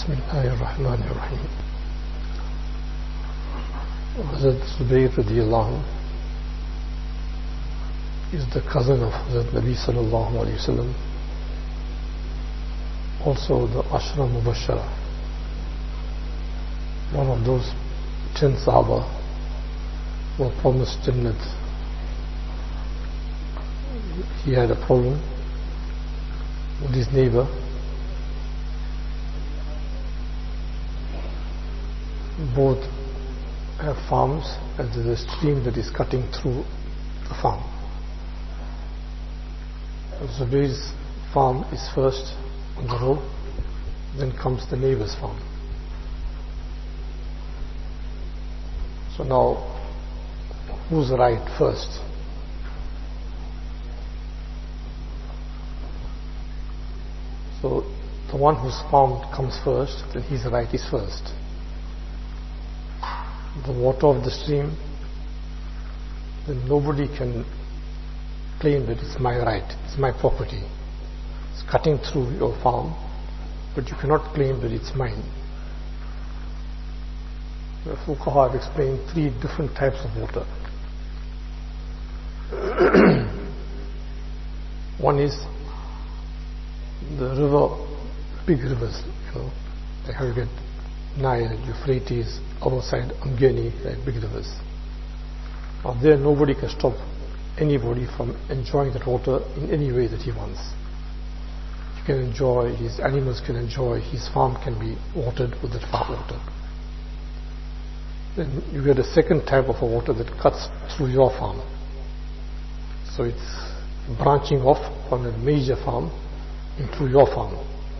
بسم الله الرحمن الرحيم. Hazrat Zubayr radiallahu anhu is the cousin of Hazrat Nabi sallallahu alayhi wa sallam, also the Ashra Mubashara, one of those 10 Sahaba who were promised Jannat. He had a problem with his neighbor. Both have farms, and there is a stream that is cutting through the farm. Zubayr's farm is first on the road, then comes the neighbor's farm. So now, who's right first? So the one whose farm comes first, then his right is first. The water of the stream, then nobody can claim that it's my right, it's my property. It's cutting through your farm, but you cannot claim that it's mine. The Fuqaha have explained 3 different types of water. One is the river, big rivers, like how you get Nile, Euphrates, our side Amghani, like big rivers. Now there nobody can stop anybody from enjoying that water in any way that he wants. He can enjoy, his animals can enjoy, his farm can be watered with that farm water. Then you get a second type of a water that cuts through your farm. So it's branching off from a major farm into your farm.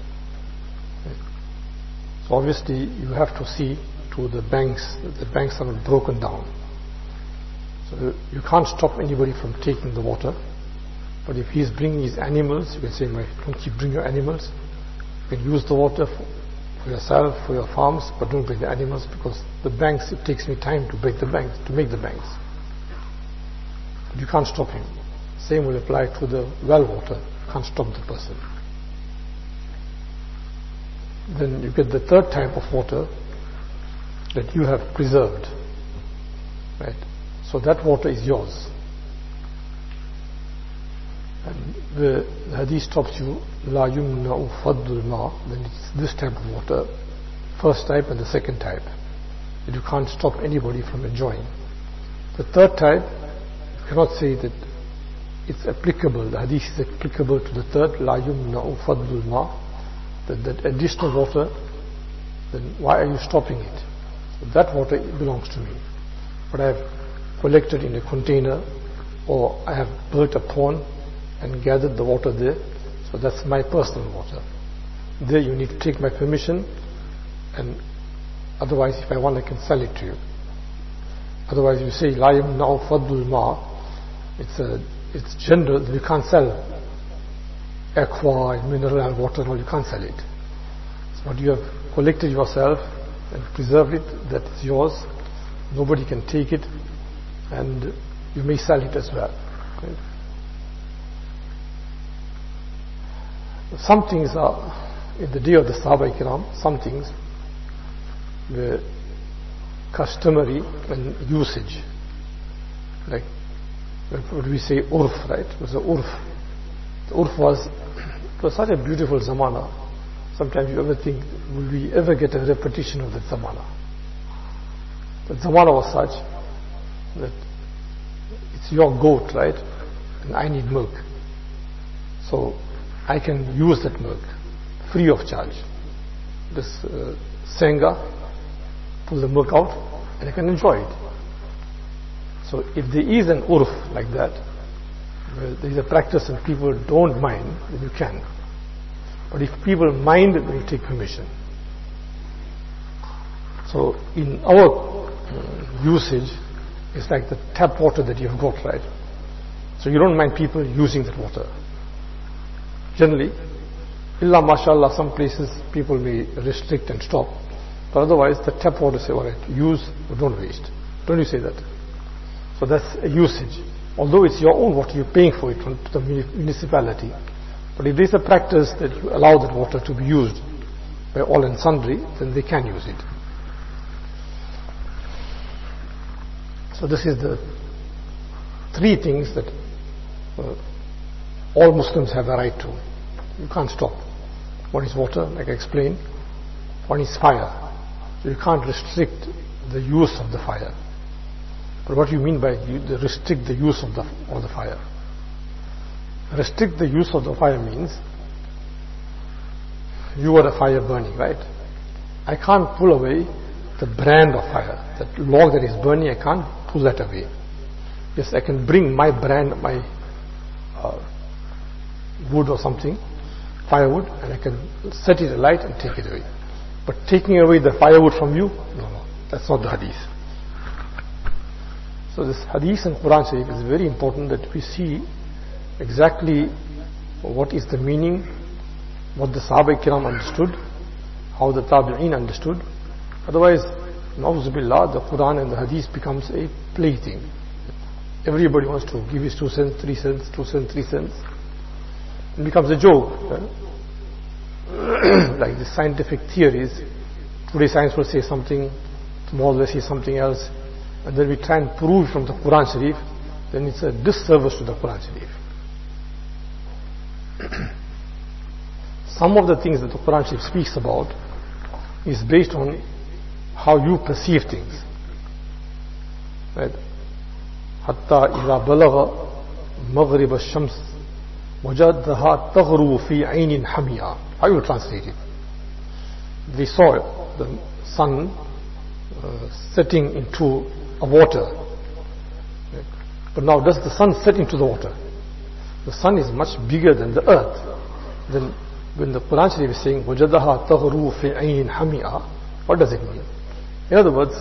So obviously you have to see to the banks, that the banks are not broken down. So you can't stop anybody from taking the water. But if he's bringing his animals, you can say, don't keep bring your animals. You can use the water for yourself, for your farms, but don't bring the animals, because the banks, it takes me time to break the banks, to make the banks. But you can't stop him. Same will apply to the well water. You can't stop the person. Then you get the third type of water that you have preserved, right? So that water is yours. And the hadith stops you, la yumna'u faddul ma, then it's this type of water, first type and the second type, that you can't stop anybody from enjoying. The third type, you cannot say that it's applicable, the hadith is applicable to the third, la yumna'u faddul ma, that additional water, then why are you stopping it? So that water belongs to me. But I have collected in a container, or I have built a pond and gathered the water there, so that's my personal water. There you need to take my permission, and otherwise if I want I can sell it to you. Otherwise you say, La yumna'u faddul ma, it's general, you can't sell aqua and mineral and water, no, you can't sell it. So what you have collected yourself and preserved it, that is yours. Nobody can take it, and you may sell it as well. Okay. Some things are, in the day of the Sahaba Ikram, some things were customary and usage. Like, what do we say, urf, right? It was a urf. The urf was such a beautiful zamana. Sometimes you ever think, will we ever get a repetition of that zamana? The zamana was such that it's your goat, right? And I need milk. So I can use that milk free of charge. This senga, pull the milk out, and I can enjoy it. So if there is an urf like that, there is a practice and people don't mind, then you can. But if people mind, then you take permission. So in our usage, it's like the tap water that you have got, right? So you don't mind people using that water. Generally, illa mashallah, some places people may restrict and stop. But otherwise, the tap water say, alright, use, but don't waste. Don't you say that? So that's a usage. Although it's your own water, you're paying for it to the municipality. But if there's a practice that you allow that water to be used, by all and sundry, then they can use it. So this is the three things that all Muslims have a right to. You can't stop. One is water, like I explained. One is fire. So you can't restrict the use of the fire. But what do you mean by restrict the use of the fire? Restrict the use of the fire means you are a fire burning, right? I can't pull away the brand of fire. That log that is burning, I can't pull that away. Yes, I can bring my brand, my wood or something, firewood, and I can set it alight and take it away. But taking away the firewood from you, no, that's not the hadith. So this hadith and Quran Sharif is very important, that we see exactly what is the meaning, what the Sahaba Kiram understood, how the Tabi'een understood. Otherwise, na'uzubillah, the Quran and the hadith becomes a plaything. Everybody wants to give his 2 cents, 3 cents, 2 cents, 3 cents. It becomes a joke. Like the scientific theories. Today science will say something, tomorrow they say something else, and then we try and prove from the Quran Sharif, then it's a disservice to the Quran Sharif. Some of the things that the Quran Sharif speaks about is based on how you perceive things. Right? حتى إذا بلغ مغرب الشمس وجدها تغرب في عين حمياء. How you translate it? They saw the sun setting into a water. But now, does the sun set into the water? The sun is much bigger than the earth. Then when the Quran Sharif is saying وَجَدَهَا تَغْرُو فِي عَيْنٍ حَمِيَةٍ, what does it mean? In other words,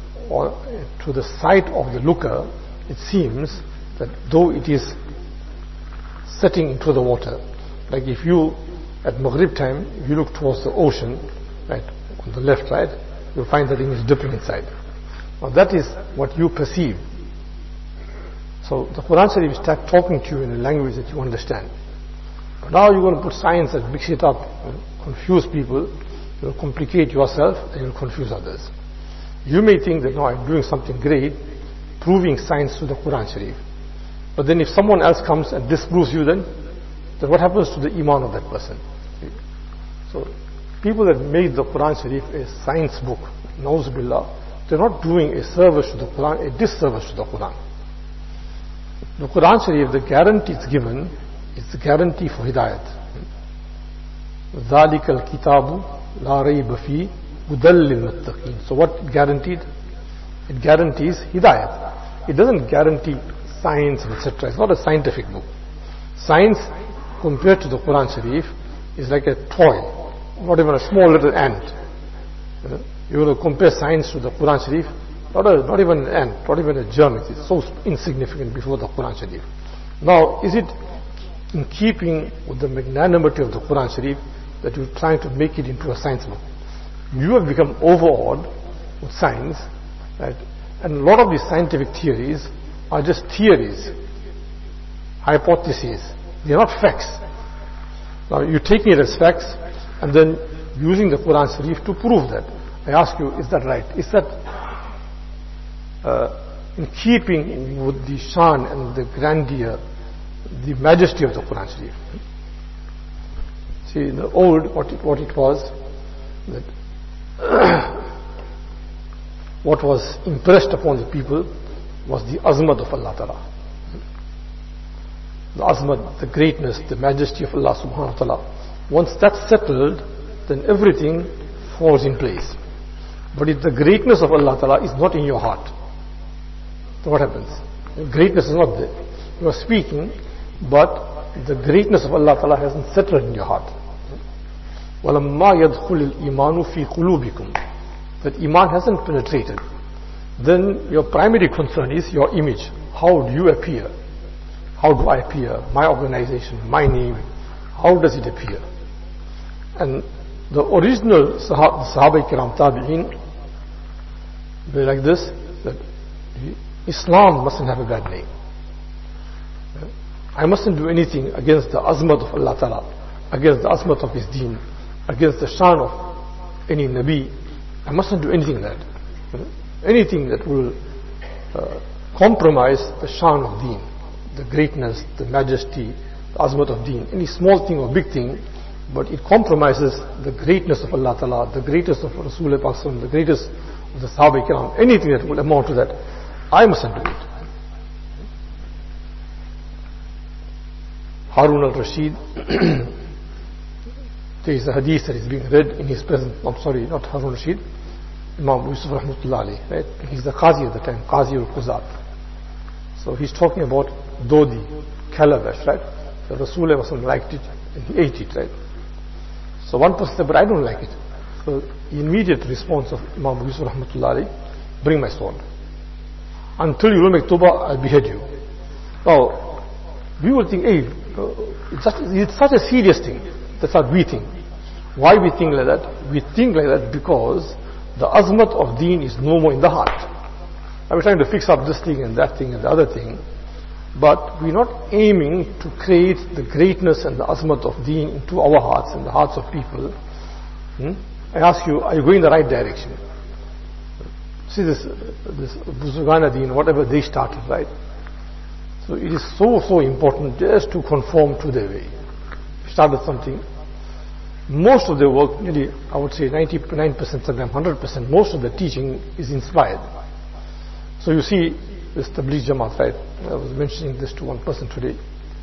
to the sight of the looker, it seems that though it is setting into the water, like if you at Maghrib time, if you look towards the ocean, right, on the left, right, you'll find that thing is dipping inside. Now that is what you perceive. So the Quran Sharif starts talking to you in a language that you understand. But now you're going to put science and mix it up, confuse people, you'll complicate yourself and you'll confuse others. You may think that no, I'm doing something great, proving science to the Quran Sharif. But then if someone else comes and disproves you, then what happens to the iman of that person? So people that made the Quran Sharif a science book, na'uzubillah, they're not doing a service to the Quran, a disservice to the Quran. The Quran Sharif, the guarantee it's given, is the guarantee for hidayat. ذَلِكَ الْكِتَابُ لَا رَيْبَ فِيهِ هُدًى لِلْمُتَّقِينَ. So what it guaranteed? It guarantees hidayat. It doesn't guarantee science, etc. It's not a scientific book. Science, compared to the Quran Sharif, is like a toy, not even a small little ant. You will compare science to the Quran Sharif, not even an ant, not even a germ. It's so insignificant before the Quran Sharif. Now, is it in keeping with the magnanimity of the Quran Sharif that you're trying to make it into a science book? You have become overawed with science, right? And a lot of these scientific theories are just theories, hypotheses. They are not facts. Now you're taking it as facts and then using the Quran Sharif to prove that. I ask you, is that right? Is that in keeping with the shan and the grandeur, the majesty of the Quran Sharif? See, in the old, what it was, that what was impressed upon the people was the azmat of Allah Ta'ala. The azmat, the greatness, the majesty of Allah Subhanahu Wa Ta'ala. Once that's settled, then everything falls in place. But if the greatness of Allah Ta'ala is not in your heart, then what happens? The greatness is not there. You are speaking, but the greatness of Allah Ta'ala hasn't settled in your heart. وَلَمَّا يَدْخُلِ الْإِيمَانُ فِي قُلُوبِكُمْ. That iman hasn't penetrated. Then your primary concern is your image. How do you appear? How do I appear? My organization, my name, how does it appear? And the original Sahaba Kiram Tabi'een, they're like this, that Islam mustn't have a bad name. I mustn't do anything against the azmat of Allah Ta'ala, against the azmat of His deen, against the shan of any Nabi, I mustn't do anything like that. Anything that will compromise the shan of deen, the greatness, the majesty, the azmat of deen. Any small thing or big thing, but it compromises the greatness of Allah Ta'ala, the greatness of Rasulullah, the greatness of the Sahaba Ikram, anything that will amount to that, I mustn't do it. Harun al-Rashid, there is a hadith that is being read in his presence. I'm sorry, not Harun al-Rashid, Imam Yusuf Rahmatullah Ali, right? He's the Qazi at the time, Qazi al-Quzat. So he's talking about Dodi, Calabash, right? The Rasulullah liked it and he ate it, right? So one person said, but I don't like it. So the immediate response of Imam Yusuf Rahmatullah Ali, bring my sword. Until you don't make tawbah, I'll behead you. Now, we will think, hey, it's such a serious thing. That's what we think. Why we think like that? We think like that because the azmat of deen is no more in the heart. Now we're trying to fix up this thing and that thing and the other thing, but we're not aiming to create the greatness and the azmat of deen into our hearts and the hearts of people. I ask you, are you going in the right direction? See this Buzugana deen, whatever they started, right? So it is so important just to conform to their way. Started something. Most of their work, nearly I would say 99%, sometimes 100%, most of the teaching is inspired. So you see this Tabligh Jamaat, right? I was mentioning this to one person today.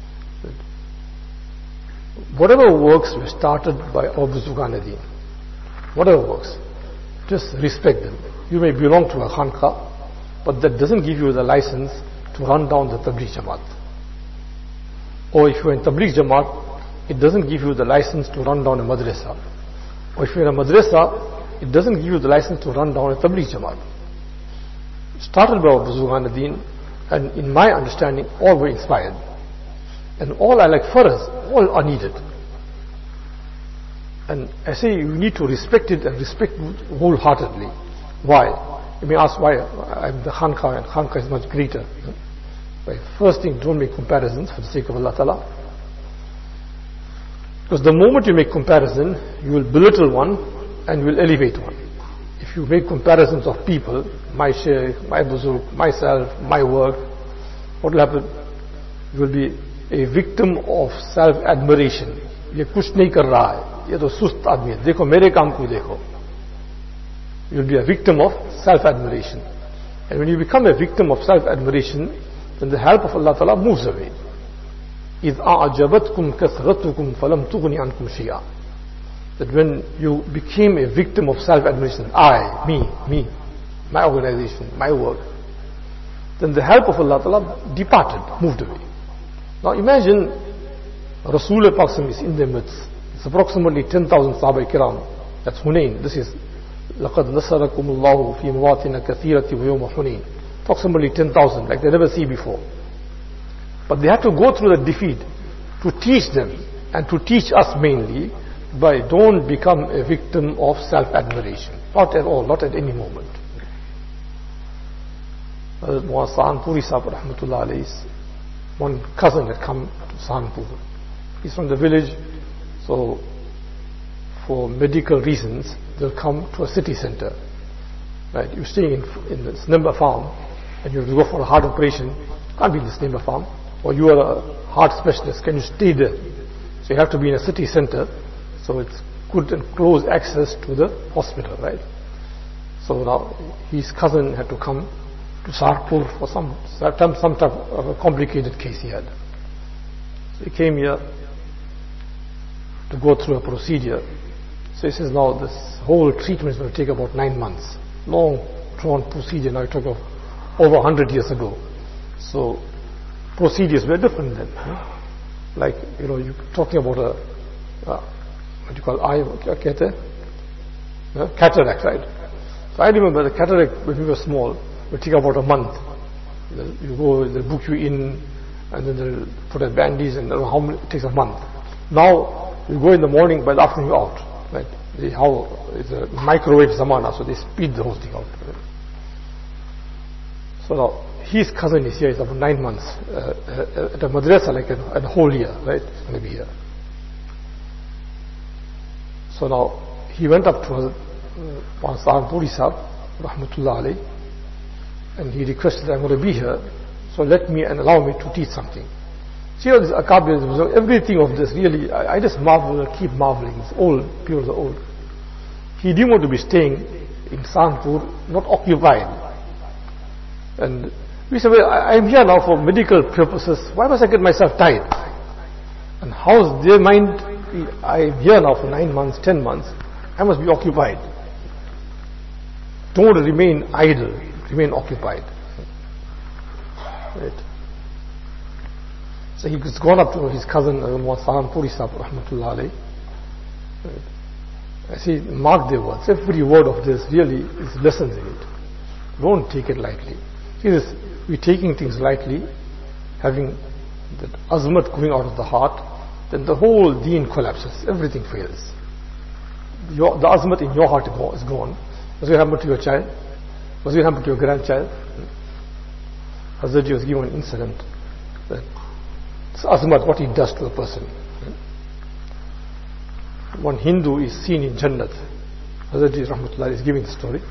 Whatever works were started by our Buzugana deen, whatever works, just respect them. You may belong to a khanqa, but that doesn't give you the license to run down the Tabligh Jamaat. Or if you're in Tabligh Jamaat, it doesn't give you the license to run down a madrasa. Or if you're in a madrasa, it doesn't give you the license to run down a Tabligh Jamaat. Started by Buzughan Deen, and in my understanding, all were inspired. And all are like farz, all are needed. And I say you need to respect it and respect it wholeheartedly. Why? You may ask why I'm the Khanqa and Khanqa is much greater. Right? First thing, don't make comparisons for the sake of Allah Ta'ala. Because the moment you make comparison, you will belittle one and you will elevate one. If you make comparisons of people, my shaykh, my buzurg, myself, my work, what will happen? You will be a victim of self-admiration. ये कुछ नहीं कर रहा है, ये तो सुस्त आदमी है, देखो मेरे काम को देखो. You will be a victim of self-admiration. And when you become a victim of self-admiration, then the help of Allah Ta'ala moves away. إِذْ أَعْجَبَتْكُمْ كَثْرَتُكُمْ فَلَمْ تُغْنِ عَنْكُمْ شَيْئًا. That when you became a victim of self-admiration, I, me, my organization, my work, then the help of Allah Ta'ala departed, moved away. Now imagine Rasulullah Pak is in their midst. It's approximately 10,000 Sahaba Kiram. That's Hunayn. This is لَقَدْ نَصَرَكُمُ اللَّهُ فِي مُوَاطِنَ كَثِيرَةٍ وَيَوْمَ حُنَيْنٍ. Approximately 10,000, like they never see before. But they had to go through the defeat to teach them and to teach us mainly by don't become a victim of self-admiration. Not at all, not at any moment. Hazrat Sahanpuri Sahib Rahmatullah Alayhi's one cousin had come to Sahanpur. He's from the village, so for medical reasons they'll come to a city center. Right? You're staying in this Nimba farm and you have to go for a heart operation. Can't be in this Nimba farm. Or you are a heart specialist, can you stay there? So you have to be in a city center, so it's good and close access to the hospital, right? So now his cousin had to come to Saharpur for some type of a complicated case he had. So he came here to go through a procedure. So he says now this whole treatment is going to take about 9 months. Long drawn procedure, now it took over 100 years ago. So procedures were different then. Like, you're talking about what you call eye, cataract, right? So I remember the cataract when we were small would take about a month. You go, they'll book you in, and then they'll put a bandage, and how many, it takes a month. Now you go in the morning, by the afternoon you're out. Right? It's a microwave zamana, so they speed the whole thing out. Right? So now his cousin is here, it's about 9 months at a madrasa, like a whole year, right? It's going to be here. So now he went up to one Saharanpuri Sahib, Rahmatullah alayh, and he requested that I'm going to be here, so let me and allow me to teach something. See all this Akabir, everything of this really, I just marvel, keep marveling. It's old, people are old. He didn't want to be staying in Saharanpur, not occupied. And we said, well, I'm here now for medical purposes, why must I get myself tied? And how's their mind, I'm here now for 9 months, 10 months, I must be occupied. Don't remain idle, remain occupied. Right. So he's gone up to his cousin, Saharanpuri Sahib, Rahmatullah alayh. I see, mark their words. Every word of this really is lessons in it. Don't take it lightly. See this, we're taking things lightly, having that azmat going out of the heart, then the whole deen collapses, everything fails. The azmat in your heart is gone. What's going to happen to your child? What's going to happen to your grandchild? Hazrat was given an incident that it's azmat, what he does to a person. One Hindu is seen in Jannat. Hazrat Rahmatullah is giving the story.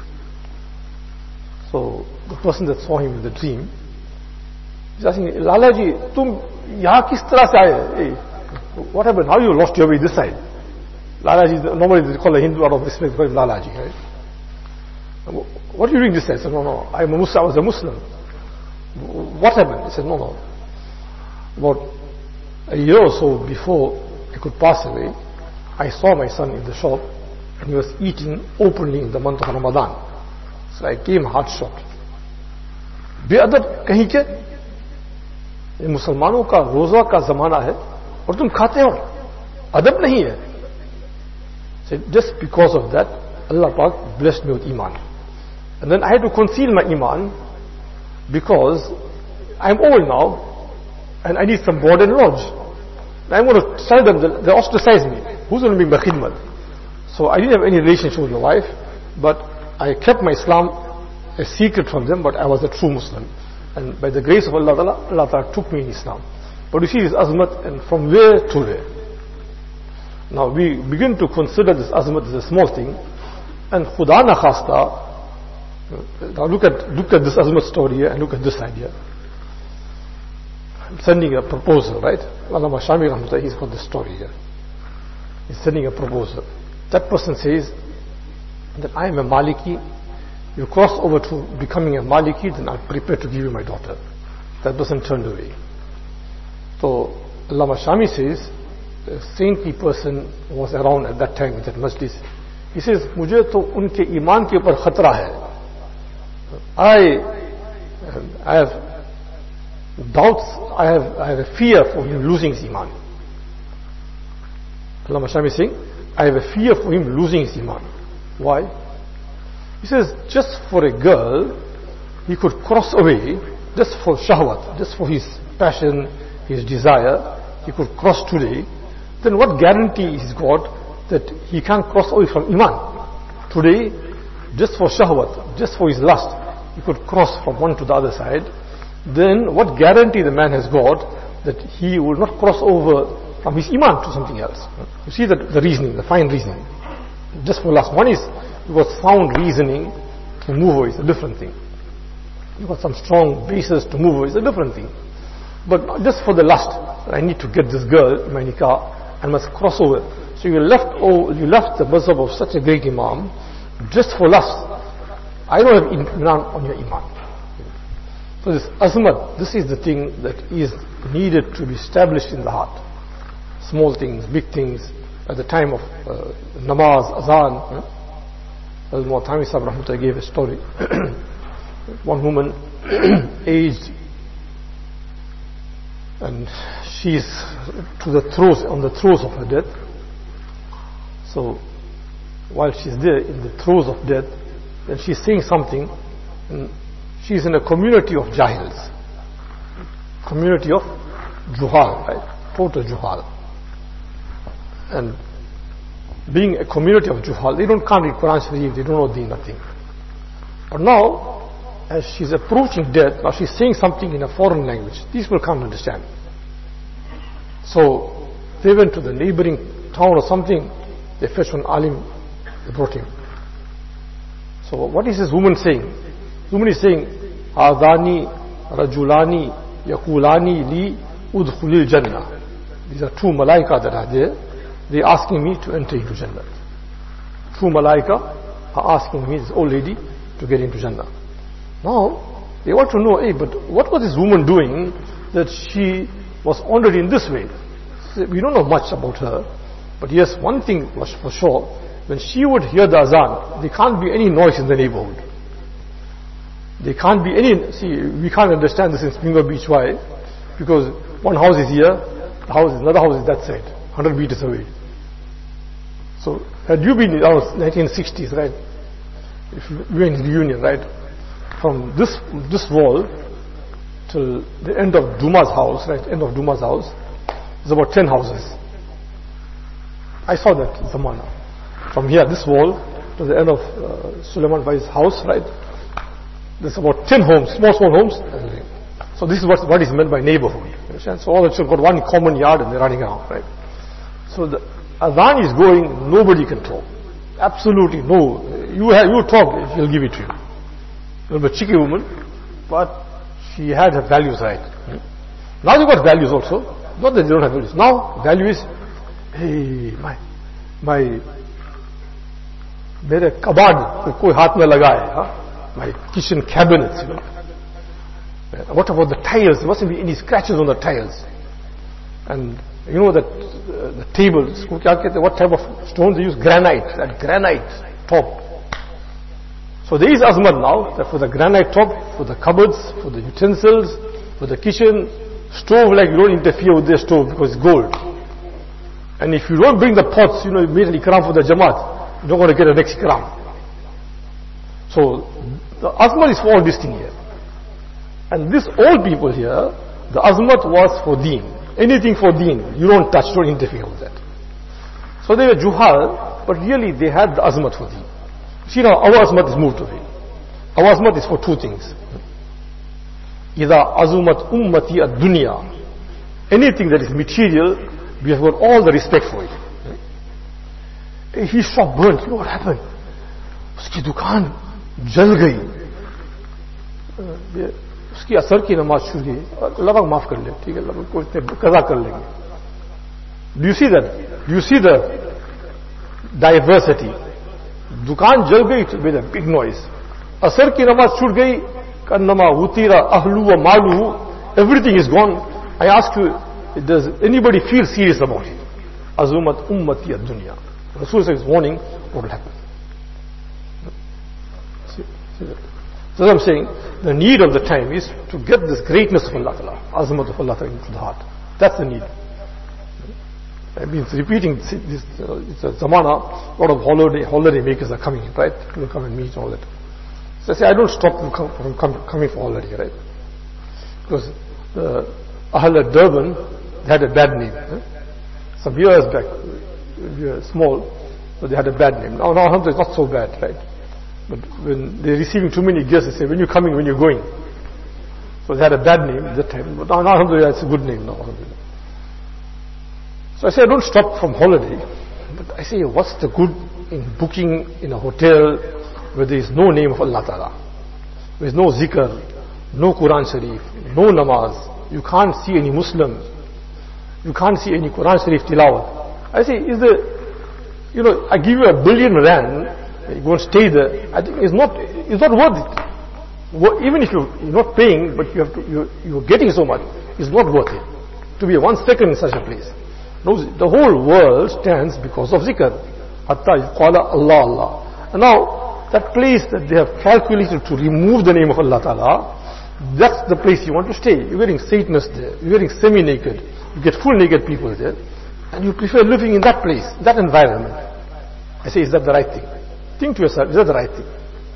So the person that saw him in the dream is asking, Lala ji, tum yahan kis tarah se aaye? Hey, what happened? How you lost your way this side? Lala ji, normally they call a Hindu out of respect, call him Lala ji, right? What are you doing this side? He said, no, I was a Muslim. What happened? He said, no. About a year or so before I could pass away, I saw my son in the shop and he was eating openly in the month of Ramadan. So I came hard shot. बेअदब कहीं के ये मुसलमानों का रोजा का जमाना है और तुम खाते हो, अदब नहीं है. So just because of that, Allah Pak blessed me with iman. And then I had to conceal my iman because I'm old now and I need some board and lodge. And I'm going to tell them that they ostracize me. Who's going to be my khidmat? So I didn't have any relationship with my wife, but I kept my Islam a secret from them, but I was a true Muslim. And by the grace of Allah, Allah Ta'ala took me in Islam. But you see this azmat, and from where to where? Now we begin to consider this azmat as a small thing, and Khuda na khasta. Now look at this azmat story here, and look at this idea. I'm sending a proposal, right? Allama Shami Rahmatullah, he's got this story here. He's sending a proposal. That person says that I am a Maliki. You cross over to becoming a Maliki, then I'm prepared to give you my daughter. That person turned away. So Allama Shami says, a saintly person was around at that time with that majlis. He says, मुझे तो उनके ईमान के ऊपर खतरा है. I have doubts, I have a fear for him losing his iman. Allama Shami is saying, I have a fear for him losing his iman. Why? He says, just for a girl, he could cross away, just for shahwat, just for his passion, his desire, he could cross today. Then what guarantee he's got that he can't cross away from iman? Today, just for shahwat, just for his lust, he could cross from one to the other side. Then what guarantee the man has got that he will not cross over from his iman to something else? You see the reasoning, the fine reasoning. Just for lust. One is, it was sound reasoning to move away, it's a different thing. You got some strong basis to move away, it's a different thing. But not just for the lust, I need to get this girl in my nikah, I must cross over. So you left the mazhab of such a great imam just for lust. I don't have iman on your iman. So this azmat, this is the thing that is needed to be established in the heart. Small things, big things. At the time of namaz, azan, Al-Mu'tami Sahib Rahmatullah gave a story. One woman, aged, and she's on the throes of her death. So while she's there in the throes of death, then she's saying something, and she's in a community of jahils, community of juhal, right? Total juhal. And being a community of juhal, they can't read Quran Sharif, they don't know deen, nothing. But now, as she's approaching death, now she's saying something in a foreign language. These people can't understand. So they went to the neighboring town or something, they fetched one alim, they brought him. So what is this woman saying? The woman is saying, Adani Rajulani Yakulani Li Udkhulil Jannah. These are two malaika that are there. They are asking me to enter into Jannah. Two malaika are asking me, this old lady, to get into Jannah. Now, they want to know, hey, but what was this woman doing that she was honored in this way? So we don't know much about her. But yes, one thing was for sure, when she would hear the azan, there can't be any noise in the neighborhood. There can't be any, see, we can't understand this in Springer Beach. Why? Because one house is here, another house is that side, 100 meters away. So, had you been in the 1960s, right? If you were in the Union, right? From this wall till the end of Duma's house, right? End of Duma's house, is about 10 houses. I saw that Zamana. From here, this wall to the end of Suleiman Bai's house, right? There's about 10 homes, small homes. So this is what is meant by neighborhood. Understand? So all the children got one common yard and they're running around, right? So the adhan is going, nobody can talk. Absolutely no. You talk, she'll give it to you. You're a cheeky woman, but she had her values right. Now you got values also. Not that they don't have values. Now value is, hey, मेरे कबाड़ कोई हाथ में लगाए, my kitchen cabinets, you know. What about the tiles? There mustn't be any scratches on the tiles. And you know that the tables, what type of stone they use? Granite, that granite top. So there is azmat now, that for the granite top, for the cupboards, for the utensils, for the kitchen, stove, like you don't interfere with their stove because it's gold. And if you don't bring the pots, you made an ikram for the jamaat, you're not going to get an next ikram. So the azmat is for all this thing here. And this old people here, the azmat was for deen. Anything for deen, you don't touch, don't interfere with that. So they were juhal, but really they had the azmat for deen. See now, our azmat is moved away. Our azmat is for two things. إِذَا أَزُمَتْ أُمَّتِي الدُّنْيَا. Anything that is material, we have got all the respect for it. His shop burnt, you know what happened? Uski dukaan jal gayi. Uski asar ki namaz chhut gayi. Allah paak maaf kar le. Theek hai, Allah ko qaza kar lenge. Do you see that? Do you see the diversity? Dukaan jal gayi with a big noise. Asar ki namaz chhut gayi. Kannama utira ahlu wa maluhu. Everything is gone. I ask you, does anybody feel serious about it? Azumat ummati ad-dunya. Rasul is warning what will happen. See that? So I'm saying, the need of the time is to get this greatness of Allah Ta'ala, azamat of Allah Ta'ala into the heart. That's the need. I've been repeating this, it's a zamana, a lot of holiday makers are coming in, right? People come and meet and all that. So I say, I don't stop them from coming for holiday, right? Because the Ahl al-Durban, they had a bad name. Some years back, we were small, but they had a bad name. Now alhamdulillah, it's not so bad, right? But when they're receiving too many guests, they say, when you're coming, when you're going. So they had a bad name at that time. But now alhamdulillah, it's a good name now, alhamdulillah. So I say, I don't stop from holiday. But I say, what's the good in booking in a hotel where there is no name of Allah Ta'ala? There is no zikr, no Quran Sharif, no namaz. You can't see any Muslims. You can't see any Quran Sharif tilawat. I say, I give you R1 billion, you go and stay there. I think it's not worth it. Even if you're not paying, but you're getting so much, it's not worth it. To be 1 second in such a place. No, the whole world stands because of zikr. Hatta yuqala Allah Allah. And now, that place that they have calculated to remove the name of Allah Ta'ala, that's the place you want to stay. You're getting Satanists there. You're getting semi-naked. You get full naked people there. And you prefer living in that place, that environment. I say, is that the right thing? Think to yourself, is that the right thing?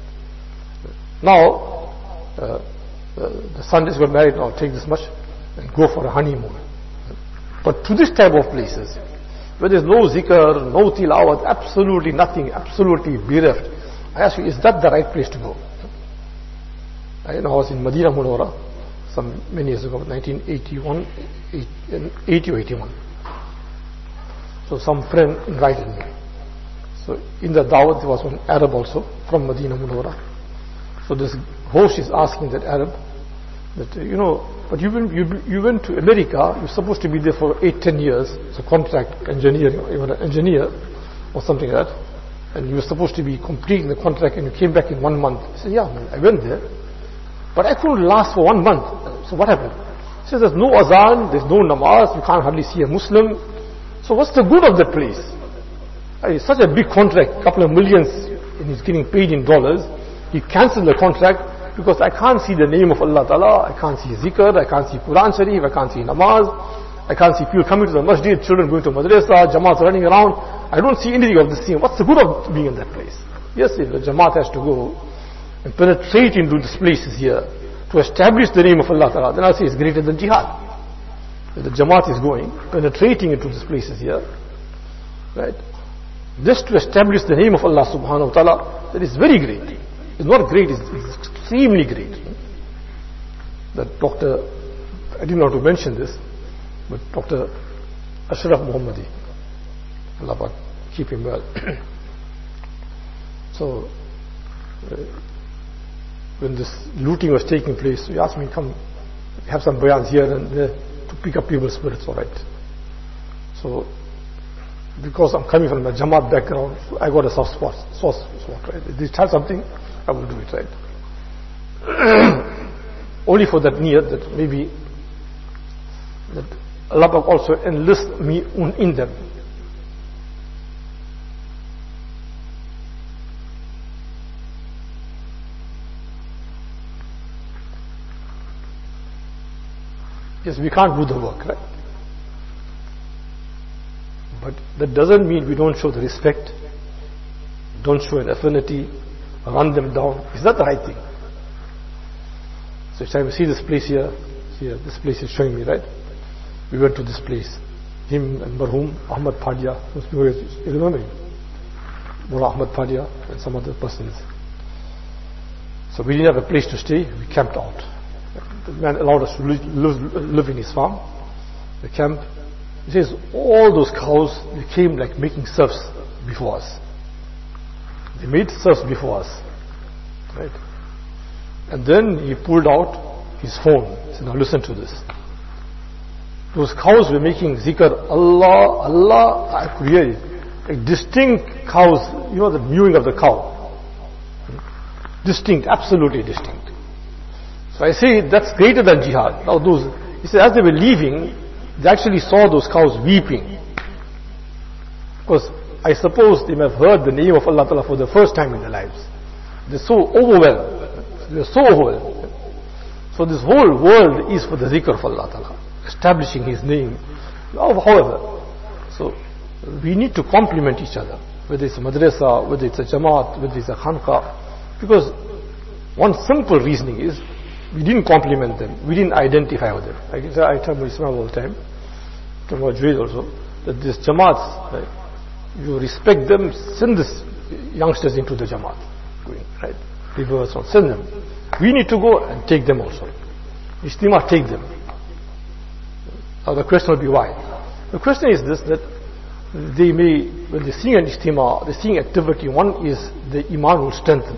Now, the son just got married, now take this much and go for a honeymoon. But to this type of places, where there's no zikr, no tilawat, absolutely nothing, absolutely bereft, I ask you, is that the right place to go? I was in Medina Munawwara many years ago, 1981, 80 or 81. So some friend invited me. So in the Dawat there was one Arab also from Medina Munawwara. So this host is asking that Arab that, but you went to America, you're supposed to be there for 8-10 years, so contract engineer, you were an engineer or something like that, and you were supposed to be completing the contract and you came back in 1 month. He said, yeah, I went there, but I couldn't last for 1 month. So what happened? He says, there's no azan, there's no namaz, you can't hardly see a Muslim. So what's the good of that place? It's such a big contract, couple of millions, and he's getting paid in dollars. He cancelled the contract because I can't see the name of Allah Ta'ala, I can't see zikr, I can't see Quran Sharif, I can't see namaz, I can't see people coming to the masjid, children going to madrasa, jamaats running around. I don't see anything of this thing. What's the good of being in that place? Yes, if the jamaat has to go and penetrate into these places here to establish the name of Allah Ta'ala, then I'll say it's greater than jihad. If the jamaat is going, penetrating into these places here, right? Just to establish the name of Allah Subhanahu wa Ta'ala, that is very great. It's not great, it's extremely great. That Dr. I didn't want to mention this, but Dr. Ashraf Muhammadi, Allah Pak, keep him well. So, when this looting was taking place, he asked me, come, have some bayans here and there to pick up people's spirits, alright. So, because I'm coming from a Jamaat background, so I got a soft spot, right? If they tell something, I will do it, right? Only for that niyat that maybe that Allah also enlist me in them. Yes, we can't do the work, right? But that doesn't mean we don't show the respect, don't show an affinity, run them down. Is that the right thing? So each time you see this place here, this place is showing me, right? We went to this place. Him and Marhum Ahmad Phadia, you remember him? Mullah Ahmad Phadia and some other persons. So we didn't have a place to stay, we camped out. The man allowed us to live in his farm, the camp. He says all those cows, they came like making serfs before us. They made serfs before us, right? And then he pulled out his phone. He said, now listen to this. Those cows were making zikr, Allah, Allah, I could hear it. Like distinct cows, the mewing of the cow. Distinct, absolutely distinct. So I say that's greater than jihad. Now he said as they were leaving, they actually saw those cows weeping. Because I suppose they may have heard the name of Allah Ta'ala for the first time in their lives. They're so overwhelmed. They're so overwhelmed. So this whole world is for the zikr of Allah Ta'ala, establishing His name. However, so we need to complement each other, whether it's a madrasa, whether it's a jamaat, whether it's a khanqa, because one simple reasoning is we didn't compliment them, we didn't identify with them. I tell Ismail all the time, to my Junaid also, that these jamaats, right, you respect them, send these youngsters into the jamaat, right? People send them. We need to go and take them also. Ijtima, take them. Now the question will be why? The question is this, that they may, when they sing an ijtima, they sing activity, one is the iman will strengthen.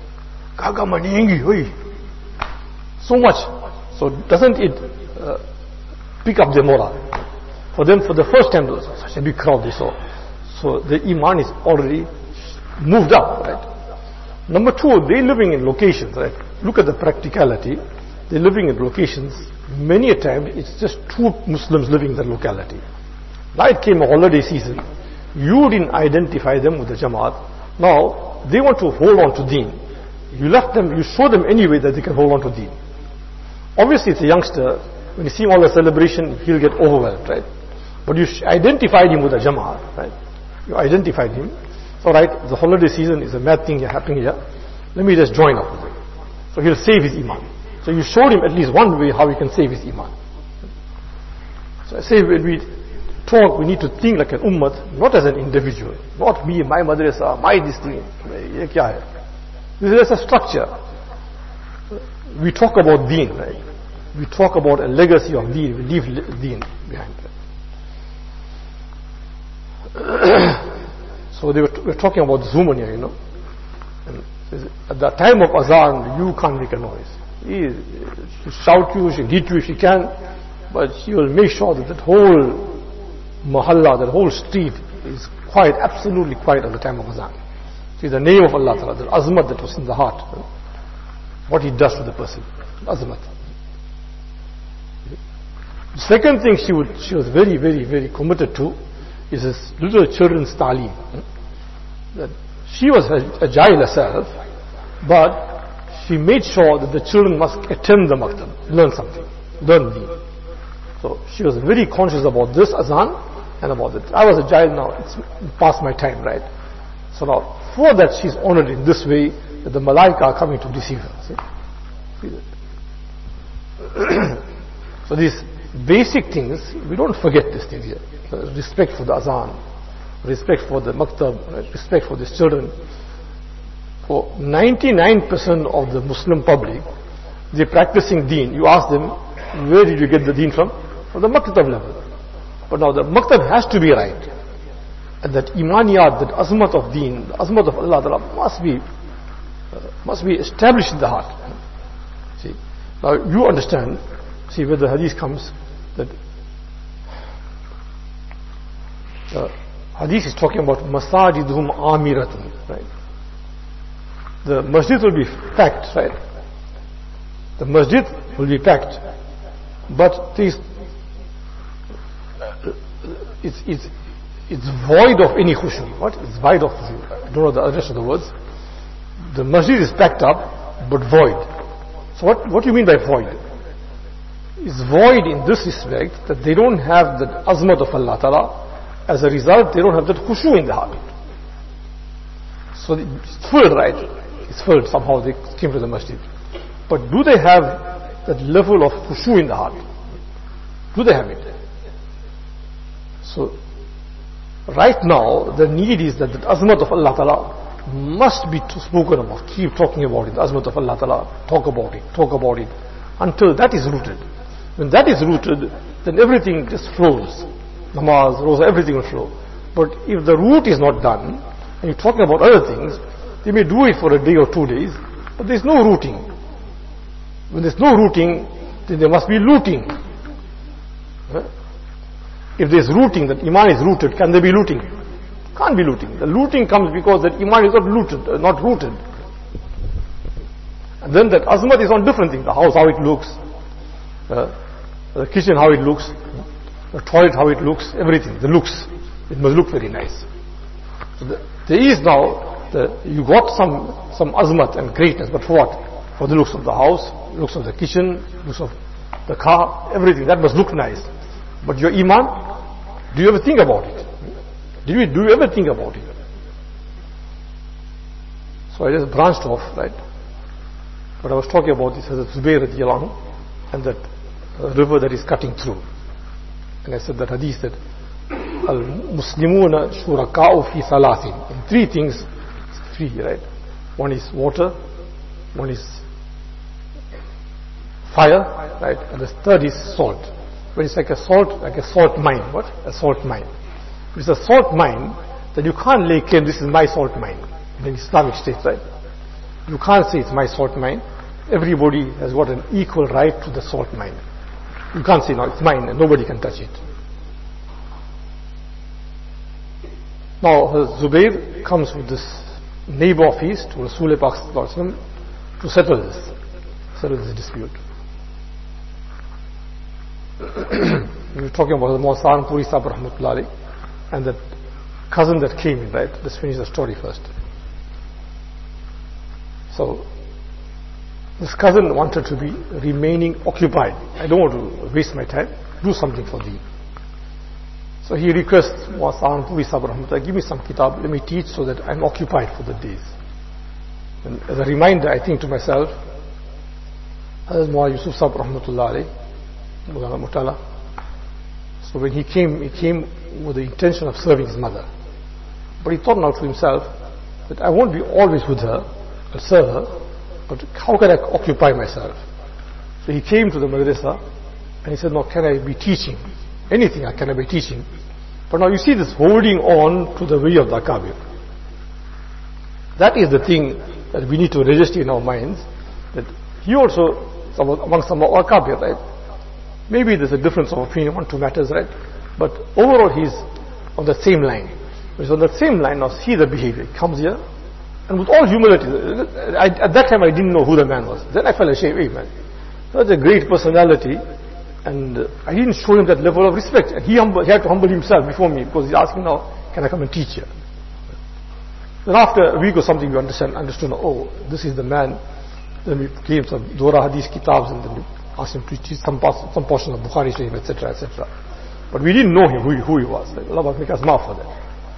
So much. So doesn't it pick up the morale? For them, for the first time, such a big crowd they saw. So the iman is already moved up, right? Number two, they're living in locations, right? Look at the practicality. They're living in locations. Many a time, it's just two Muslims living in that locality. Now it came a holiday season. You didn't identify them with the Jamaat. Now, they want to hold on to deen. You left them, you show them anyway that they can hold on to deen. Obviously, it's a youngster. When you see all the celebration, he'll get overwhelmed, right? But you identified him with the Jamaat, right? You identified him. So, right, the holiday season is a mad thing happening here. Let me just join up with him. So he'll save his iman. So you showed him at least one way how he can save his iman. So I say when we talk, we need to think like an ummah, not as an individual. Not me, my madrasa, my this thing. This is a structure. We talk about deen, right? We talk about a legacy of deen. We leave deen behind. So they were talking about this woman here, And at the time of azan, you can't make a noise. She'll shout you, she'll hit you if she can, but she will make sure that that whole mahalla, that whole street is quiet, absolutely quiet at the time of azan. See, the name of Allah Ta'ala, the azmat that was in the heart, what He does to the person, azmat. The second thing she was very, very, very committed to is this little children's talim. That she was agile herself, but she made sure that the children must attend the maktab, learn something, learn deen. So she was very conscious about this azan and about it. I was agile now, it's past my time, right? So now, for that she's honored in this way, that the malaika are coming to receive her. See that? So these basic things, we don't forget these things here. Respect for the azan, respect for the maktab, respect for these children. For 99% of the Muslim public, they're practicing deen. You ask them, where did you get the deen from? From the maktab level. But now the maktab has to be right. And that imaniyat, that azmat of deen, the azmat of Allah Ta'ala must be established in the heart. See, now you understand, see where the hadith comes, that the hadith is talking about masajidhum amiratun, right? The masjid will be packed, right? The masjid will be packed, but it's void of any khushu. What? It's void of khushu. I don't know the rest of the words. The masjid is packed up, but void. So what do you mean by void? It's void in this respect that they don't have the azmat of Allah Ta'ala. As a result, they don't have that khushu in the heart. So it's filled, right? It's filled, somehow they came to the masjid. But do they have that level of khushu in the heart? Do they have it? So, right now, the need is that the azmat of Allah Ta'ala must be spoken about. Keep talking about it. The azmat of Allah Ta'ala, talk about it, until that is rooted. When that is rooted, then everything just flows. Namaz, roza, everything will flow. But if the root is not done, and you're talking about other things, they may do it for a day or 2 days, but there's no rooting. When there's no rooting, then there must be looting. If there's rooting, that iman is rooted, can there be looting? Can't be looting. The looting comes because that iman is not rooted. And then that azmat is on different things. The house, how it looks, the kitchen, how it looks, the toilet, how it looks, everything, the looks. It must look very nice. So there is now, you got some azmat and greatness, but for what? For the looks of the house, looks of the kitchen, looks of the car, everything. That must look nice. But your iman, do you ever think about it? Do you ever think about it? So I just branched off, right? But I was talking about this as a Zubayr radiallahu anhu, and that river that is cutting through. And I said that hadith that al-Muslimuna shuraka'u fi thalathin. In 3 things, 3, right? One is water, one is fire, right? And the third is salt. But it's like a salt mine. What? A salt mine. If it's a salt mine, then you can't lay claim this is my salt mine. In Islamic State, right? You can't say it's my salt mine. Everybody has got an equal right to the salt mine. You can't say, no, it's mine and nobody can touch it. Now, Zubayr comes with this neighbor of his to Rasulullah Pak to settle this dispute. We were talking about the Mohsen Puri Sahib Rahmatullah Alayh and that cousin that came in, right? Let's finish the story first. So, this cousin wanted to be remaining occupied. I don't want to waste my time. Do something for thee. So he requests Mohsen Puri Sahib Rahmatullah, give me some kitab, let me teach so that I'm occupied for the days. And as a reminder, I think to myself, Hazrat Mullah Yusuf Sahib Rahmatullah Alayh, Mullah Mutala. So when he came with the intention of serving his mother. But he thought now to himself that I won't be always with her, I'll serve her, but how can I occupy myself? So he came to the madrasa and he said, no, can I be teaching? Anything can I be teaching? But now you see this holding on to the way of the Akabir. That is the thing that we need to register in our minds, that he also, amongst some Akabir, right? Maybe there's a difference of opinion on two matters, right? But overall he's on the same line. He's on the same line. Now see the behavior. He comes here, and with all humility, at that time I didn't know who the man was. Then I felt ashamed, hey man, such a great personality, and I didn't show him that level of respect. And he had to humble himself before me, because he's asking now, can I come and teach here? Then after a week or something, we understood, oh, this is the man. Then we gave some Dora Hadith kitabs, and then we asked him to teach some portion of Bukhari Sharif, etc., etc. But we didn't know him, who he was. Like, Allah make us maaf for that.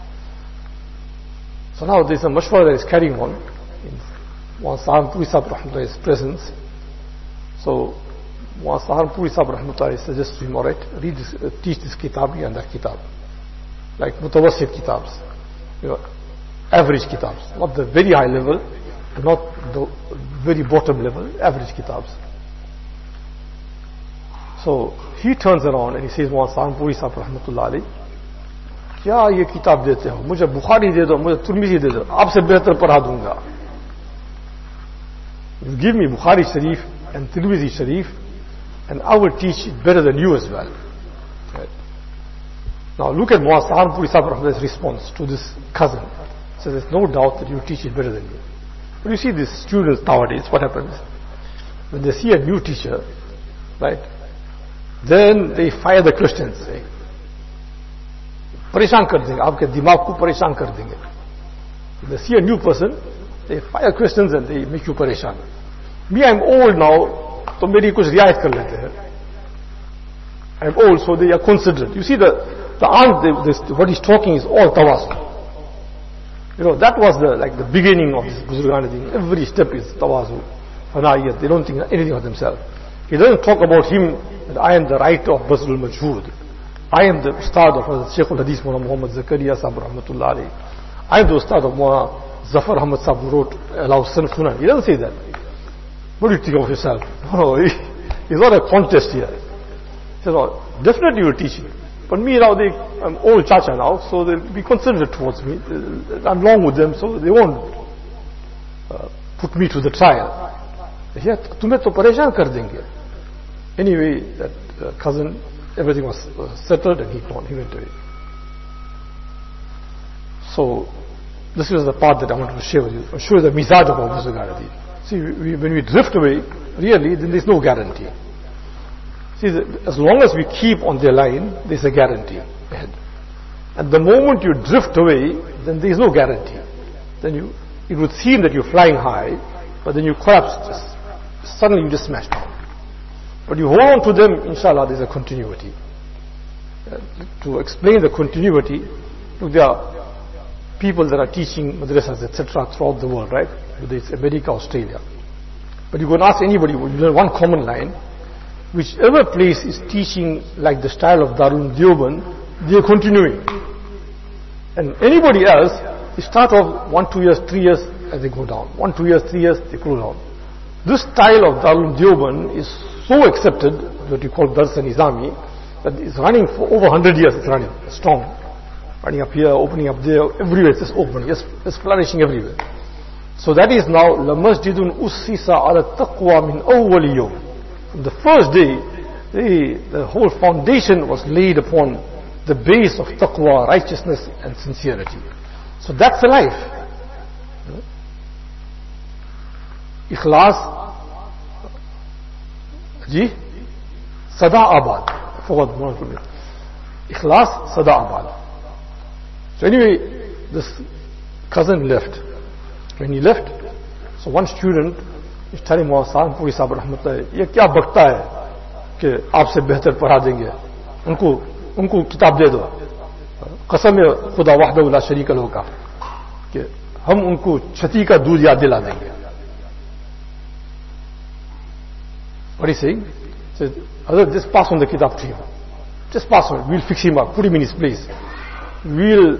So now there's a mashwara that is carrying on in Sahan Puri Sahib Rahmatullah's presence. So Sahan Puri Sahib Rahmatullahi suggests to him, alright, teach this kitab and that kitab. Like mutawassit kitabs. Average kitabs. Not the very high level, not the very bottom level, average kitabs. So he turns around and he says, Sahan Puri Sahib Rahmatullahi, क्या ये किताब देते हो, मुझे बुखारी दे दो, मुझे तुर्मिज़ी दे दो, आपसे बेहतर पढ़ा दूंगा. You give me Bukhari Sharif and Tirmidhi Sharif, and I will teach it better than you as well. Right. Now look at Sahan Puri Sahib Rahmatullah's response to this cousin. He says, there's no doubt that you teach it better than me. But you see these students nowadays, what happens? When they see a new teacher, right, then they fire the Christians, say, परेशान कर देंगे, आपके दिमाग को परेशान कर देंगे. They see a new person, they fire Christians and they make you परेशान. Me, I'm old now, तो मेरी कुछ रियायत कर लेते हैं. I'm old, so they are considerate. You see what he's talking is all tawasul. That was the beginning of this Buzurgana thing. Every step is tawasul, fana'iyat. They don't think anything of themselves. He doesn't talk about him that I am the writer of Bazlul Majhood. I am the Ustad of Shaykh al-Hadith Muhammad Zakaria Sahib Rahmatullah alayhi. I am the Ustad of Zafar Ahmad Sahib who wrote Al-Hussan Sunan. He doesn't say that. What do you think of yourself? No, it's not a contest here. He says, oh, definitely you're teaching. But me now, I'm old chacha now, so they'll be considerate towards me. I'm long with them, so they won't put me to the trial. Yeah, तुम्हें तो परेशान कर देंगे. Anyway, that cousin, everything was settled and he went away. So, this was the part that I wanted to share with you. I'll show you the mizaj of Abu Zugaradi. See, when we drift away, really, then there's no guarantee. See, as long as we keep on their line, there's a guarantee ahead. And the moment you drift away, then there's no guarantee. Then it would seem that you're flying high, but then you collapse, suddenly you just smash down. But you hold on to them, inshallah, there's a continuity. To explain the continuity, look, there are people that are teaching madrasas, etc. throughout the world, right? Whether it's America, Australia. But you can ask anybody, one common line, whichever place is teaching like the style of Darul Deoband, they are continuing. And anybody else, they start off 1, 2 years, 3 years, and they go down. 1, 2 years, 3 years, they go down. This style of Darul Deoband is so accepted, what you call Dars al-Nizami, that it's running for over 100 years, it's running, it's strong. Running up here, opening up there, everywhere, it's just open, it's flourishing everywhere. So that is now, لَمَسْجِدٌ أُسِّسَ عَلَى التَّقْوَى مِنْ أَوَّلِ يَوْمٍ. From the first day, the whole foundation was laid upon the base of taqwa, righteousness and sincerity. So that's the life. Ikhlas, Sada Abad. I forgot one for me. Ikhlas, Sada Abad. So anyway, this cousin left. When he left, so one student is telling Sahan Puri Sahib Rahmatullah, ये क्या बकता है कि आपसे बेहतर पढ़ा देंगे, उनको किताब दे दो, कसम खुदा वहदहु ला शरीक लहू का कि हम उनको छती का दूध याद दिला देंगे. What is he saying? He says, just pass on the kitab to him. Just pass on it. We'll fix him up, put him in his place. We'll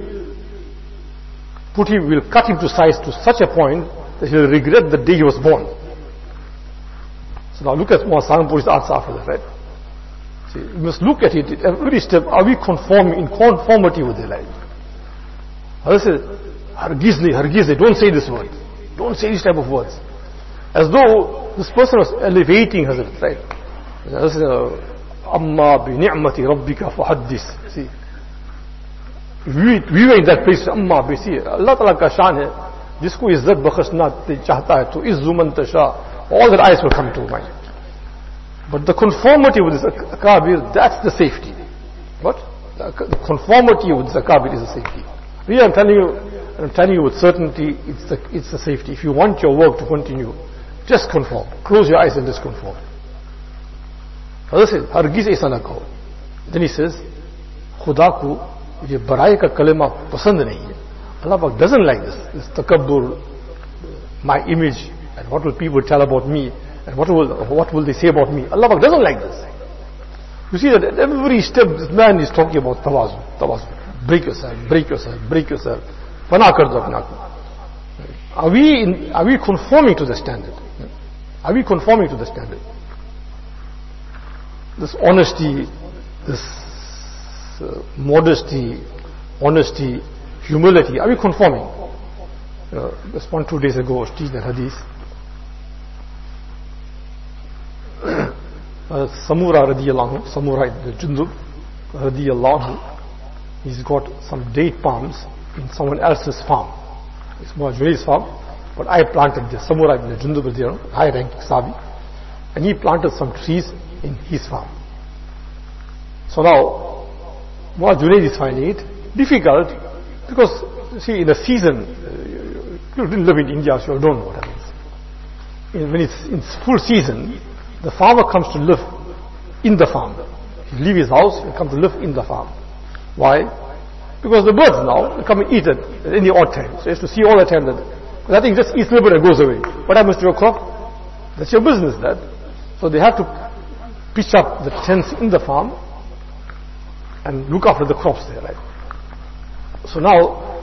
cut him to size to such a point that he'll regret the day he was born. So now look at Sahan Puri's answer after that, right? See, you must look at it at every step. Are we conforming in conformity with the life? Others say, Hargiz, don't say this word. Don't say this type of words. As though this person was elevating Hazrat, right? Others say, Amma bi ni'mati rabbika fahaddis. See, we were in that place. Amma bi, see, Allah Ta'ala ka shan hai. Jisko izzat bakhshna chahta hai, to izzu man tasha. All their eyes will come to mind. But the conformity with this akabir, that's the safety. What? The conformity with this akabir is the safety. Really, I'm telling you with certainty, it's the safety. If you want your work to continue, just conform. Close your eyes and just conform. Others say, Hargiz aisa na kaho. Then he says, Khuda ko ye barai ka kalima pasand nahi hai. Allah Pak doesn't like this takabbur, my image, and what will people tell about me, and what will they say about me. Allah Pak doesn't like this. You see that at every step this man is talking about tawazu. Break yourself. Pana kar do apna ko. Are we conforming to the standard? Are we conforming to the standard? This honesty, this modesty, honesty, humility, are we conforming? Just 1-2 days ago, I was teaching the hadith. Samura radiyallahu anhu, Samura ibn Jundub radiyallahu anhu, he's got some date palms in someone else's farm. It's more Junaid's farm, but I planted the Samura ibn Jundub radiyallahu anhu, high ranking Sahabi, and he planted some trees in his farm. So now, Muaz Junaid is finding it difficult because, see, in a season, you didn't live in India, so you don't know what happens. When it's in full season, the farmer comes to live in the farm. He leaves his house, he comes to live in the farm. Why? Because the birds now come and eat it at any odd time. So he has to see all the time that that thing just eats a little bit and goes away. What happens to your crop? That's your business, that. So they have to pitch up the tents in the farm and look after the crops there, right? So now,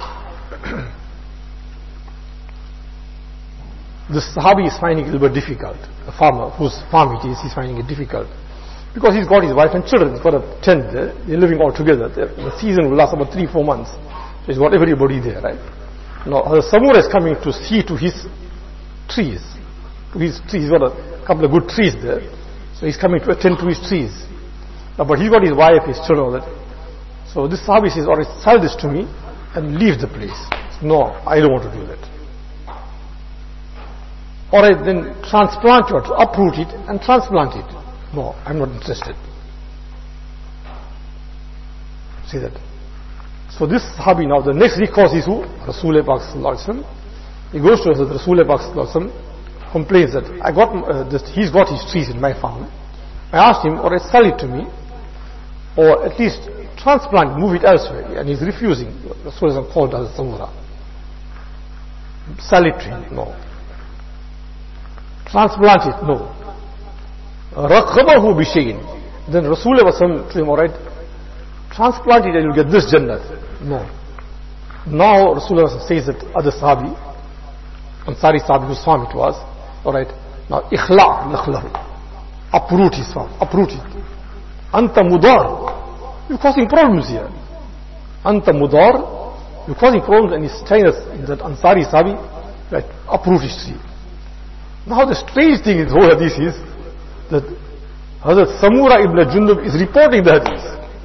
this Sahabi is finding it a little bit difficult. The farmer whose farm it is, he's finding it difficult. Because he's got his wife and children, he's got a tent there, they're living all together. The season will last about 3-4 months. So he's got everybody there, right? Now, the Samura is coming to see to his trees. He's got a couple of good trees there. So he's coming to attend to his trees. Now, but he's got his wife, his children, all that. So this Sahabi says, alright, sell this to me and leave the place. No, I don't want to do that. Alright, then transplant it, uproot it and transplant it. No, I'm not interested. See that? So this Sahabi now, the next recourse is who? Rasulullah Pak Sallallahu Alaihi Wasallam. He goes to Rasulullah Pak Sallallahu Alaihi Wasallam, complains that I got he's got his trees in my farm. I asked him, alright, sell it to me, or at least transplant, move it elsewhere, and he's refusing. Rasulullah called as Samura. Sell it to him, no. Transplant it, no. Rakhabahu bishayin. Then Rasulullah was saying to him, alright, transplant it and you'll get this Jannat. No. Now Rasulullah says that other Sahabi, Ansari Sahabi whose farm it was, alright, now ikhla' nakhlahu. Uproot his farm, uproot it. Anta mudar. You're causing problems here. Anta mudar. You're causing problems, and he's telling us that Ansari Sahabi, right, uproot his tree. Now the strange thing in the whole hadith is that Hazrat Samura ibn Jundub is reporting the hadith.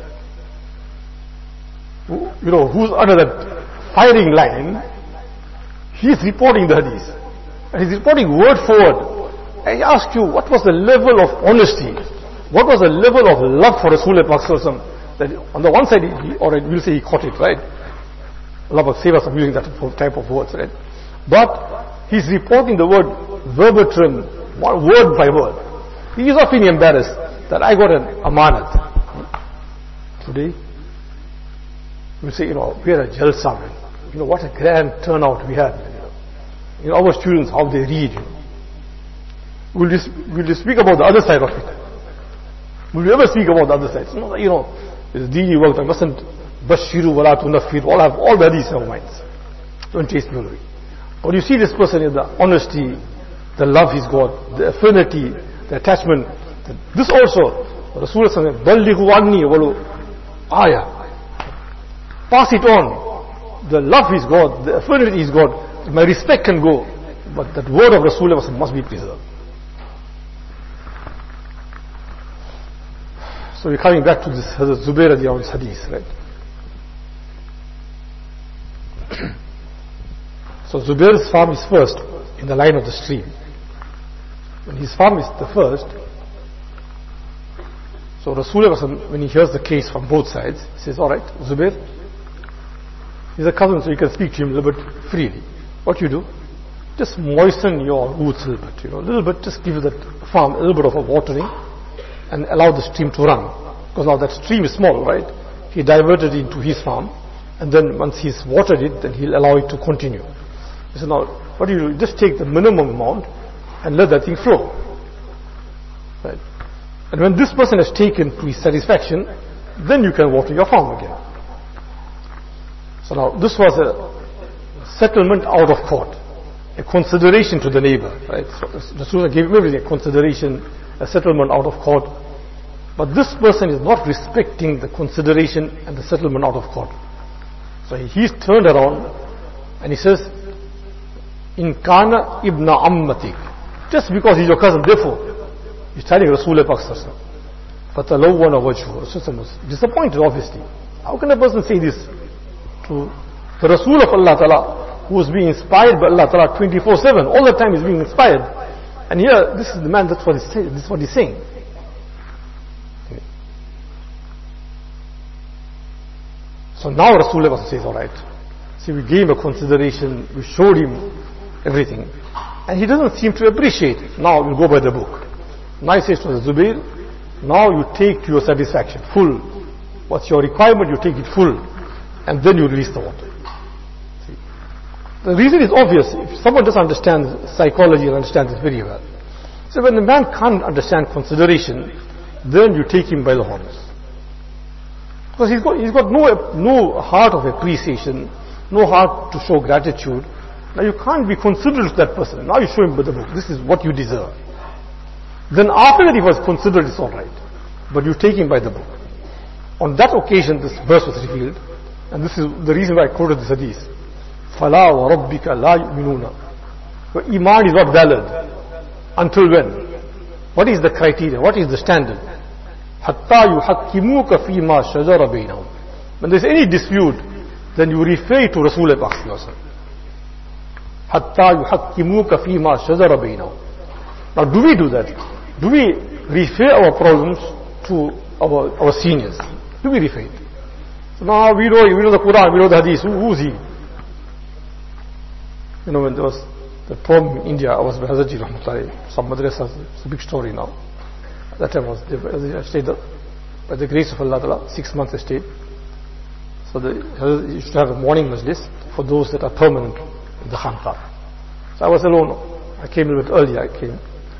You know, who's under that firing line, he is reporting the hadith. And he's reporting word for word. I ask you, what was the level of honesty? What was the level of love for Rasulullah Pak Sallallahu Alaihi Wasallam? That on the one side, we'll say he caught it, right? Allah save us from using that type of words, right? But he's reporting the word verbatim, word by word. He is not feeling embarrassed that I got an amanat. Today, we say, we had a jalsa, man. What a grand turnout we had. Our students, how they read. Will you speak about the other side of it? Will you ever speak about the other side? It's deedy work. I mustn't bashiru wala tunafir. All have all the hadiths in our minds. Don't chase me away. But you see this person in the honesty, the love he's got, the affinity, the attachment. This also, Rasul said, Ballighu anni walu ayah. Pass it on. The love is God, the affinity is God. My respect can go, but that word of Rasulullah must be preserved. So we're coming back to this Hazrat Zubair radiallahu anhu's hadith, right? So Zubair's farm is first in the line of the stream. When his farm is the first, so Rasulullah, when he hears the case from both sides, he says, alright, Zubair, he's a cousin, so you can speak to him a little bit freely. What you do? Just moisten your roots a little bit, a little bit, just give that farm a little bit of a watering and allow the stream to run. Because now that stream is small, right? He diverted it into his farm, and then once he's watered it, then he'll allow it to continue. He said, now, what do? Just take the minimum amount and let that thing flow. Right? And when this person has taken to his satisfaction, then you can water your farm again. So now, this was a settlement out of court, a consideration to the neighbor, right? So the Rasulullah gave him everything, a consideration, a settlement out of court. But this person is not respecting the consideration and the settlement out of court. So he's turned around and he says, In kana ibna ammatik. Just because he's your cousin, therefore, he's telling Rasulullah Fatalawwana wajhu. Rasulullah was disappointed, obviously. How can a person say this to the Rasul of Allah Ta'ala, who is being inspired by Allah Ta'ala 24/7, all the time he's being inspired. And here, this is the man, that's what he's saying. This is what he's saying. So now Rasulullah says, alright. See, we gave him a consideration, we showed him everything. And he doesn't seem to appreciate it. Now we'll go by the book. Now he says to the Zubair, now you take to your satisfaction, full. What's your requirement? You take it full. And then you release the water. See? The reason is obvious. If someone doesn't understand psychology and understands it very well. So when a man can't understand consideration, then you take him by the horns. Because he's got no heart of appreciation, no heart to show gratitude. Now you can't be considerate to that person. Now you show him by the book. This is what you deserve. Then after that he was considered, it's alright. But you take him by the book. On that occasion this verse was revealed. And this is the reason why I quoted this hadith. فَلَا وَرَبِّكَ لَا يُؤْمِنُونَ. But Iman is not valid. Until when? What is the criteria? What is the standard? حَتَّى يُحَكِّمُوكَ فِي مَا شَجَرَ بَيْنَهُمْ. When there's any dispute, then you refer to Rasulullah. حَتَّى يُحَكِّمُوكَ فِي مَا شَجَرَ بَيْنَهُمْ. Now do we do that? Do we refer our problems to our seniors? Do we refer it? So now we know the Quran, we know the Hadith. Who's he? When there was the problem in India, I was with Hazrat Ji Rahmatullahi, some madrasas, it's a big story now. That time I stayed there. By the grace of Allah, 6 months I stayed. So you should have a morning majlis for those that are permanent in the Khanqah. So I was alone. I came a little bit early, I came.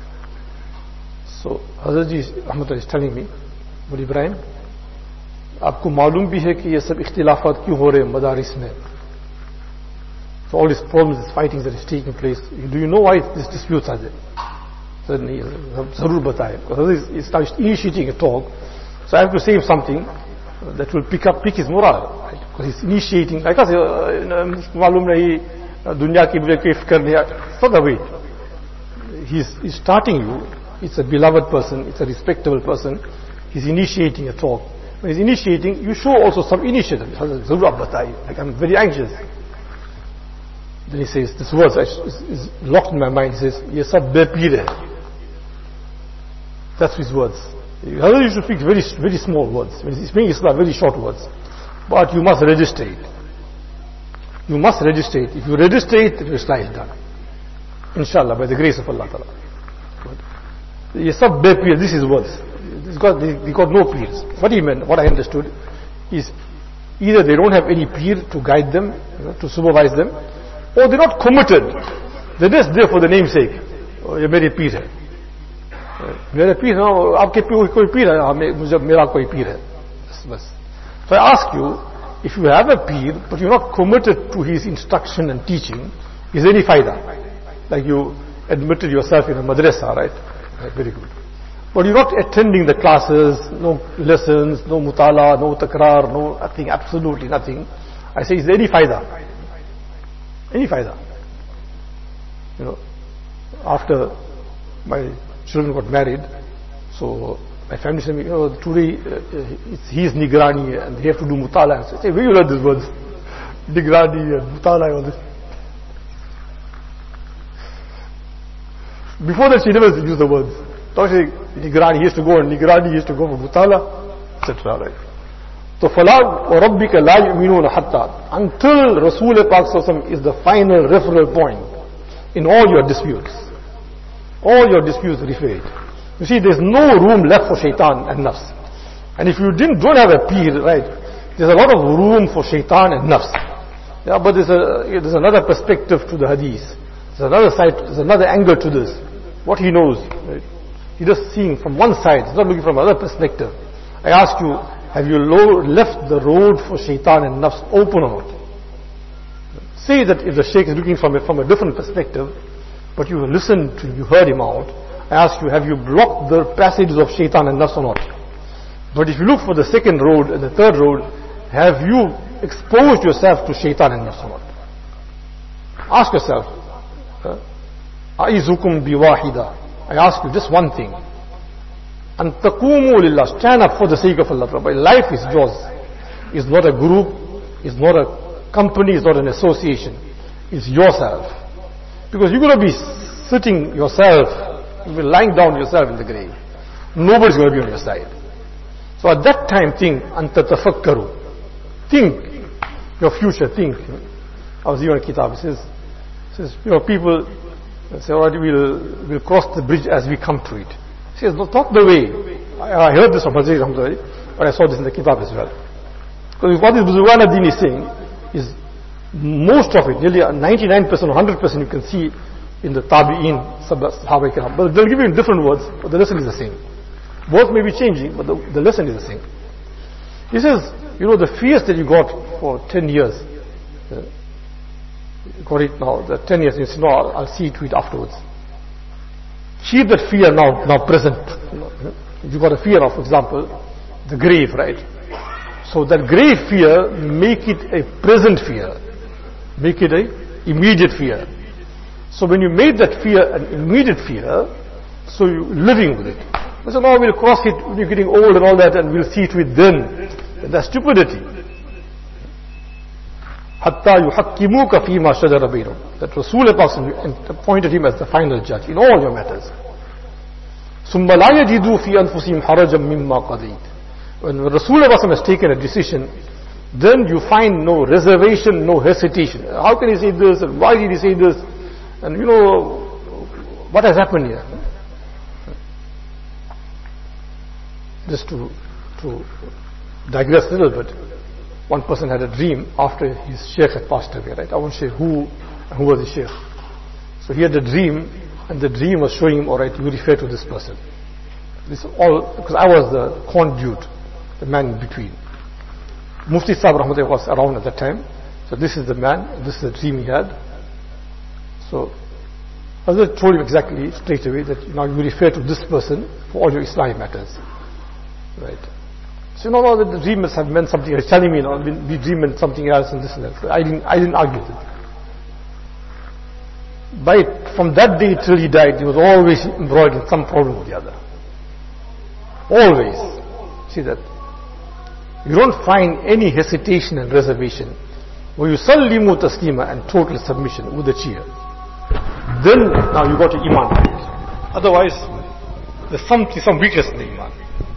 So Hazrat Ji Rahmatullahi is telling me, Muli Ibrahim, आपको मालूम भी है कि ये सब इख्तिलाफात क्यों हो रहे हैं मदारिस में? So all these problems, these fightings that is taking place, do you know why these disputes are there? So ज़रूर बताए. Because he starts initiating a talk, so I have to say him something that will pick his morale, right? Because he's initiating. Like I say, मालूम नहीं दुनिया की मुझे क्या फिक्र नहीं. It's not the way. He's starting you. It's a beloved person. It's a respectable person. He's initiating a talk. When he's initiating, you show also some initiative. Like I'm very anxious. Then he says, this verse is locked in my mind. He says, ye sab bepir hai. That's his words. You should speak very, very small words. When he's speaking Islam, very short words. But you must register it. You must register it. If you register it, then your Islam is done. Inshallah, by the grace of Allah Ta'ala. Ye sab bepir, this is words. They got no peers. What he meant, what I understood, is either they don't have any peer to guide them, to supervise them, or they're not committed. They're just there for the namesake. Oh, ये मेरे पीर है. मेरे पीर है, आपके कोई पीर है, मुझे मेरा कोई पीर है. बस. So I ask you, if you have a peer, but you're not committed to his instruction and teaching, is there any faida? Like you admitted yourself in a madrasa, right? Very good. But you're not attending the classes, no lessons, no mutala, no takrar, no nothing, absolutely nothing. I say, is there any fayda? Any fayda? You know, after my children got married, so my family said, today he's Nigrani and they have to do mutala. So I say, where you learn these words? Nigrani and mutala and all this. Before that, she never used the words. So she, Nigrani, he used to go and Nigrani, he used to go for mutala, etc. Right? So, فَلَا وَرَبِّكَ لَا يُؤْمِنُونَ حَتَّى until Rasul Pak is the final referral point in all your disputes. All your disputes refer it. You see, there's no room left for shaitan and nafs. And if you don't have a peer, right, there's a lot of room for shaitan and nafs. Yeah, but there's another perspective to the hadith. There's another side, there's another angle to this. What he knows, right? He's just seeing from one side, he's not looking from another perspective. I ask you, have you left the road for shaitan and nafs open or not? Say that if the sheikh is looking from a different perspective, but you listened to, you heard him out, I ask you, have you blocked the passages of shaitan and nafs or not? But if you look for the second road and the third road, have you exposed yourself to shaitan and nafs or not? Ask yourself, Aizukum biwahida. I ask you just one thing. And taqumu lillah, stand up for the sake of Allah. Life is yours. It's not a group, it's not a company, it's not an association. It's yourself. Because you're going to be sitting yourself, you'll be lying down yourself in the grave. Nobody's going to be on your side. So at that time think, anta tafakkaru. Think your future, think. I was reading a kitab, it says, people say, alright, we'll cross the bridge as we come to it. He says, no, not the way. I heard this from Hazrat Hamza, but I saw this in the kitab as well. Because what this Buzurgan Deen is saying is, most of it, nearly 99% or 100% you can see in the Tabi'in, Sahaba Ikram. But they'll give you in different words, but the lesson is the same. Both may be changing, but the lesson is the same. He says, the fears that you got for 10 years, you got it now, the 10 years, you say, no, I'll see to it afterwards. Keep that fear now present. You got a fear of, for example, the grave, right? So that grave fear, make it a present fear. Make it a immediate fear. So when you made that fear an immediate fear, so you're living with it. So now we'll cross it when you're getting old and all that, and we'll see to it then. And that's stupidity. Hatta yuhakkimuka fima shajara bainahum. That Rasul appointed him as the final judge in all your matters. Summa la yajidu fi anfusihim harajan mimma qadayt. When Rasul has taken a decision, then you find no reservation, no hesitation. How can he say this, and why did he say this? And what has happened here? Just to digress a little bit, one person had a dream after his sheikh had passed away, right? I won't say who was the sheikh. So he had a dream, and the dream was showing him, alright, you refer to this person. This all, because I was the conduit, the man in between. Mufti Sahib Rahmatullah was around at that time. So this is the man, this is the dream he had. So Hazrat told him exactly, straight away, that now you refer to this person for all your Islamic matters. Right. So no, the dream must have meant something. He's telling me, we dream meant something else and this and that. So I didn't argue with it. From that day till he died, he was always embroiled in some problem or the other. Always. See that? You don't find any hesitation and reservation. Where you sallimu taslima and total submission with the cheer. Then now you got your iman right. Otherwise, there's some weakness in the iman.